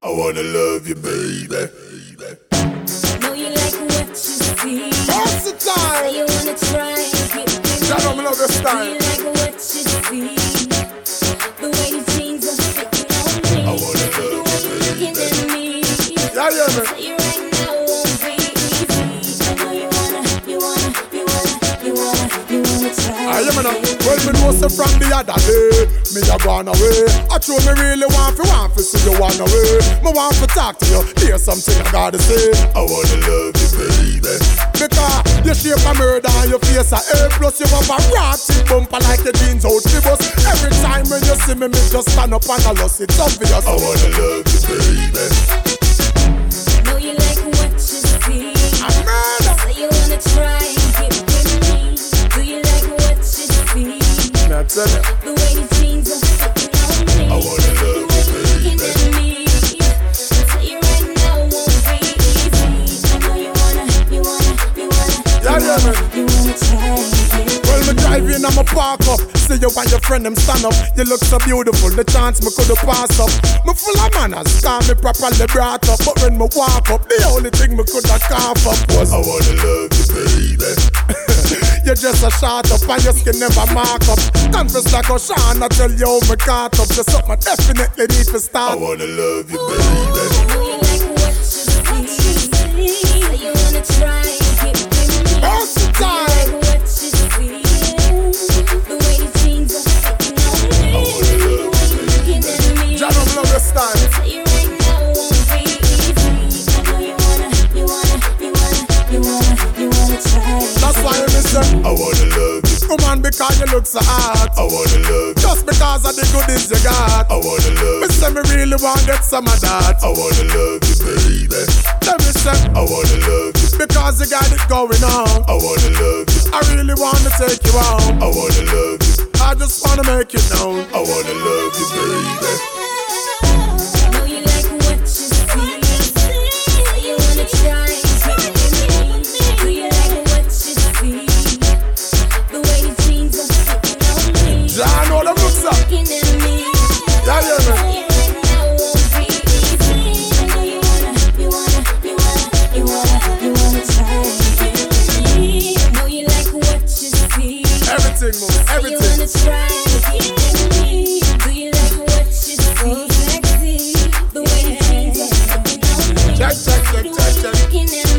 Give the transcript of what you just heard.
I wanna love you, baby. Know you like what you see. What's the time? Say you wanna try and get with me. I don't love this Know time. you like what you see. The way your jeans are fitting on me. I wanna love you, Looking baby. at me. Yeah, yeah, man. Tell you right now won't be easy. I know you wanna try. I am now. Well, me know say from the other day, me a gone away. I true me really want to see you one away. Me want to talk to you, hear something I gotta say. I wanna love you, baby. Because you shape a murder and your face a A+. You have a ratty bumper like your jeans out the bus. Every time when you see me just stand up and I lost it. It's obvious. I wanna love you, baby. Know you like what you see. I'm murder. Say you wanna try and get with me. Do you like what you see? Now tell you. The way your jeans are fitting on me. I wanna love you, Looking baby. at me. Tell you right now won't be easy. I know you wanna Yeah, yeah, man. try and get. Well, me drive in and me park up. See you and your friend them stand up. You look so beautiful, the chance me coulda pass up. Me full of manners, call me properly brought up. But when me walk up, the only thing me coulda cough up was I wanna love you, baby. You just a shot up and your skin never mark up. Confess like Ocean, I tell you how me caught up. Just something I definitely need to start. I wanna love you, baby. Know you like what you see. Say you wanna try and get with me. What's the time? Know you like what you see. The way your jeans are fitting on me. I wanna love you, Looking at me. John, I'm love this time. Tell you right now won't be easy. I know you wanna try. That's why you listen. I wanna love you. Woman, because you look so hot. I wanna love you. Just because of the goodies you got. I wanna love you. Me say me really want get some of that. I wanna love you, baby. Let me say, I wanna love you. Because you got it going on. I wanna love you. I really wanna take you home. I wanna love you. I just wanna make you known. I wanna love you, baby. Know you like what you see. Say you wanna try and get with me. Do you like what you see? The way your jeans are fitting on me. John, know them looks up. Looking at me. Yeah, yeah, man. Tell you right now won't be easy. I know you wanna try and get with me. Know you like what you see. Everything, move, You everything. wanna try and get with me. Do you like what you see? Sexy. The way your jeans are fitting on me. Check. Looking at